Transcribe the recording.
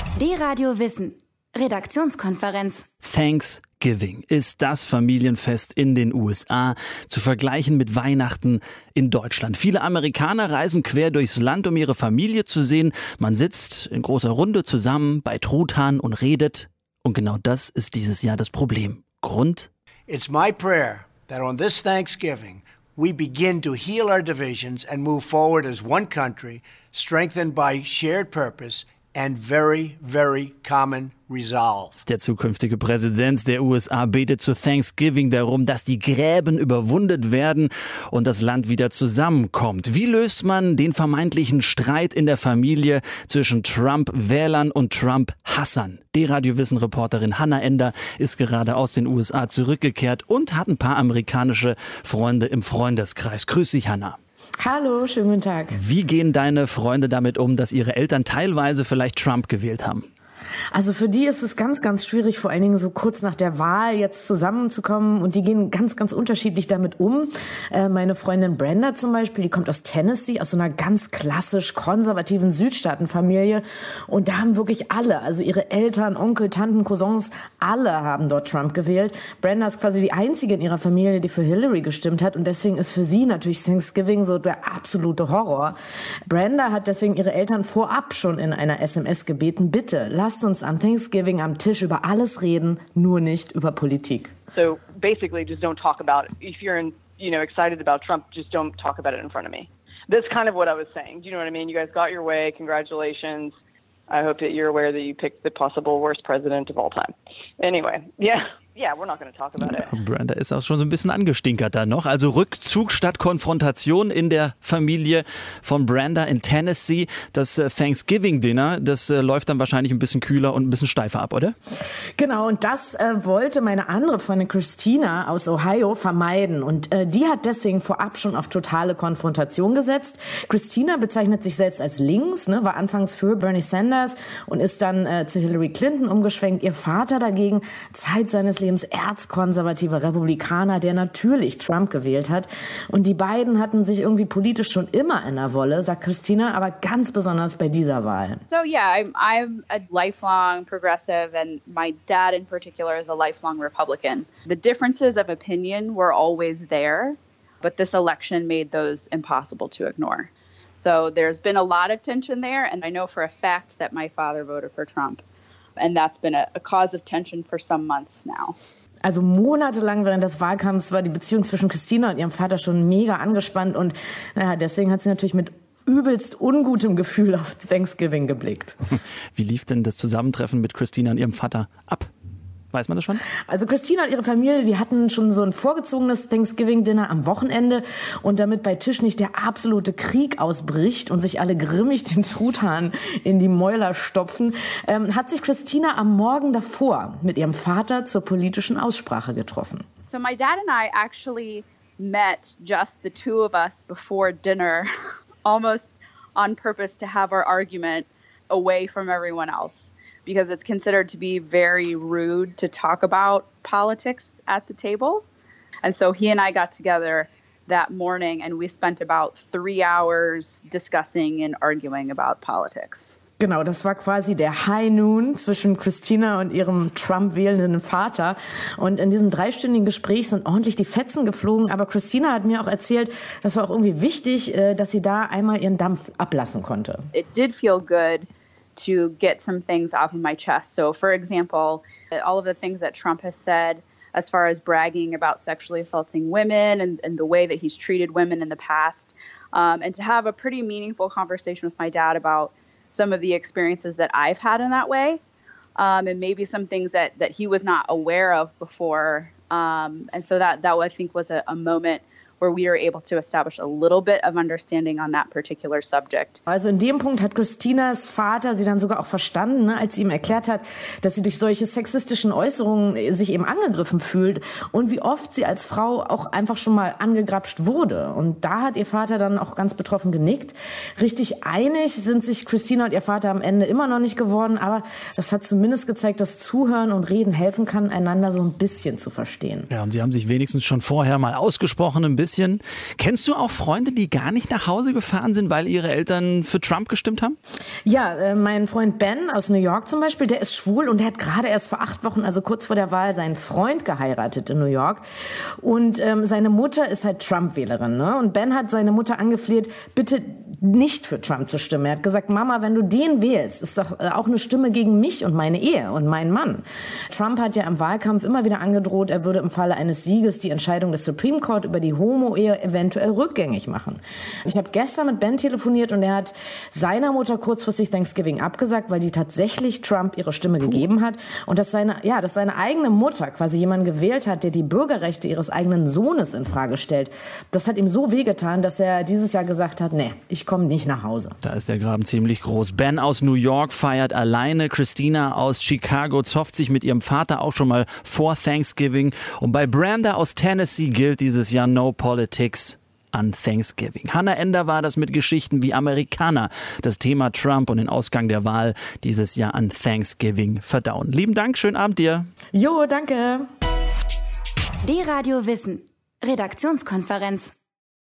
D-Radio Wissen. Redaktionskonferenz. Thanksgiving ist das Familienfest in den USA, zu vergleichen mit Weihnachten in Deutschland. Viele Amerikaner reisen quer durchs Land, um ihre Familie zu sehen. Man sitzt in großer Runde zusammen bei Truthahn und redet. Und genau das ist dieses Jahr das Problem. Grund? It's my prayer that on this Thanksgiving we begin to heal our divisions and move forward as one country, strengthened by shared purpose and very, very common resolve. Der zukünftige Präsident der USA betet zu Thanksgiving darum, dass die Gräben überwunden werden und das Land wieder zusammenkommt. Wie löst man den vermeintlichen Streit in der Familie zwischen Trump-Wählern und Trump-Hassern? D-Radio-Wissen-Reporterin Hannah Ender ist gerade aus den USA zurückgekehrt und hat ein paar amerikanische Freunde im Freundeskreis. Grüß dich, Hannah. Hallo, schönen guten Tag. Wie gehen deine Freunde damit um, dass ihre Eltern teilweise vielleicht Trump gewählt haben? Also für die ist es ganz, ganz schwierig, vor allen Dingen so kurz nach der Wahl jetzt zusammenzukommen. Und die gehen ganz, ganz unterschiedlich damit um. Meine Freundin Brenda zum Beispiel, die kommt aus Tennessee, aus so einer ganz klassisch konservativen Südstaatenfamilie. Und da haben wirklich alle, also ihre Eltern, Onkel, Tanten, Cousins, alle haben dort Trump gewählt. Brenda ist quasi die einzige in ihrer Familie, die für Hillary gestimmt hat. Und deswegen ist für sie natürlich Thanksgiving so der absolute Horror. Brenda hat deswegen ihre Eltern vorab schon in einer SMS gebeten, bitte lasst uns an Thanksgiving am Tisch über alles reden, nur nicht über Politik. So basically just don't talk about it. If you're excited about Trump, just don't talk about it in front of me. That's kind of what I was saying. Do you know what I mean? You guys got your way. Congratulations. I hope that you're aware that you picked the possible worst president of all time. Anyway, yeah, we're not going to talk about it. Brenda ist auch schon so ein bisschen angestinkert da noch. Also Rückzug statt Konfrontation in der Familie von Brenda in Tennessee. Das Thanksgiving-Dinner, das läuft dann wahrscheinlich ein bisschen kühler und ein bisschen steifer ab, oder? Genau, und das wollte meine andere Freundin Christina aus Ohio vermeiden. Und die hat deswegen vorab schon auf totale Konfrontation gesetzt. Christina bezeichnet sich selbst als links, war anfangs für Bernie Sanders und ist dann zu Hillary Clinton umgeschwenkt. Ihr Vater dagegen, Zeit seines Lebens erzkonservativer Republikaner, der natürlich Trump gewählt hat. Und die beiden hatten sich irgendwie politisch schon immer in der Wolle, sagt Christina, aber ganz besonders bei dieser Wahl. So yeah, I'm a lifelong progressive and my dad in particular is a lifelong Republican. The differences of opinion were always there, but this election made those impossible to ignore. So there's been a lot of tension there, and I know for a fact that my father voted for Trump. And that's been a cause of tension for some months now. Also monatelang während des Wahlkampfs war die Beziehung zwischen Christina und ihrem Vater schon mega angespannt. Und deswegen hat sie natürlich mit übelst ungutem Gefühl auf Thanksgiving geblickt. Wie lief denn das Zusammentreffen mit Christina und ihrem Vater ab? Weiß man das schon? Also Christina und ihre Familie, die hatten schon so ein vorgezogenes Thanksgiving-Dinner am Wochenende. Und damit bei Tisch nicht der absolute Krieg ausbricht und sich alle grimmig den Truthahn in die Mäuler stopfen, hat sich Christina am Morgen davor mit ihrem Vater zur politischen Aussprache getroffen. So my dad and I actually met just the two of us before dinner, almost on purpose to have our argument away from everyone else. Because it's considered to be very rude to talk about politics at the table. And so he and I got together that morning and we spent about 3 hours discussing and arguing about politics. Genau, das war quasi der High Noon zwischen Christina und ihrem Trump-wählenden Vater. Und in diesem 3-stündigen Gespräch sind ordentlich die Fetzen geflogen. Aber Christina hat mir auch erzählt, das war auch irgendwie wichtig, dass sie da einmal ihren Dampf ablassen konnte. It did feel good to get some things off of my chest. So, for example, all of the things that Trump has said as far as bragging about sexually assaulting women and the way that he's treated women in the past, and to have a pretty meaningful conversation with my dad about some of the experiences that I've had in that way, and maybe some things that he was not aware of before. And so that I think was a moment where we were able to establish a little bit of understanding on that particular subject. Also in dem Punkt hat Christinas Vater sie dann sogar auch verstanden, als sie ihm erklärt hat, dass sie durch solche sexistischen Äußerungen sich eben angegriffen fühlt und wie oft sie als Frau auch einfach schon mal angegrapscht wurde. Und da hat ihr Vater dann auch ganz betroffen genickt. Richtig einig sind sich Christina und ihr Vater am Ende immer noch nicht geworden, aber das hat zumindest gezeigt, dass Zuhören und Reden helfen kann, einander so ein bisschen zu verstehen. Ja, und sie haben sich wenigstens schon vorher mal ausgesprochen, ein bisschen bisschen. Kennst du auch Freunde, die gar nicht nach Hause gefahren sind, weil ihre Eltern für Trump gestimmt haben? Ja, mein Freund Ben aus New York zum Beispiel, der ist schwul und der hat gerade erst vor 8 Wochen, also kurz vor der Wahl, seinen Freund geheiratet in New York. Und seine Mutter ist halt Trump-Wählerin, ne? Und Ben hat seine Mutter angefleht, bitte nicht für Trump zu stimmen. Er hat gesagt, Mama, wenn du den wählst, ist doch auch eine Stimme gegen mich und meine Ehe und meinen Mann. Trump hat ja im Wahlkampf immer wieder angedroht, er würde im Falle eines Sieges die Entscheidung des Supreme Court über die Homo-Ehe eventuell rückgängig machen. Ich habe gestern mit Ben telefoniert und er hat seiner Mutter kurzfristig Thanksgiving abgesagt, weil die tatsächlich Trump ihre Stimme gegeben hat und dass seine eigene Mutter quasi jemanden gewählt hat, der die Bürgerrechte ihres eigenen Sohnes in Frage stellt. Das hat ihm so wehgetan, dass er dieses Jahr gesagt hat, nee, ich komme nicht nach Hause. Da ist der Graben ziemlich groß. Ben aus New York feiert alleine. Christina aus Chicago zofft sich mit ihrem Vater auch schon mal vor Thanksgiving. Und bei Brenda aus Tennessee gilt dieses Jahr No Politics an Thanksgiving. Hannah Ender war das mit Geschichten wie Amerikaner das Thema Trump und den Ausgang der Wahl dieses Jahr an Thanksgiving verdauen. Lieben Dank, schönen Abend dir. Jo, danke. D-Radio Wissen. Redaktionskonferenz.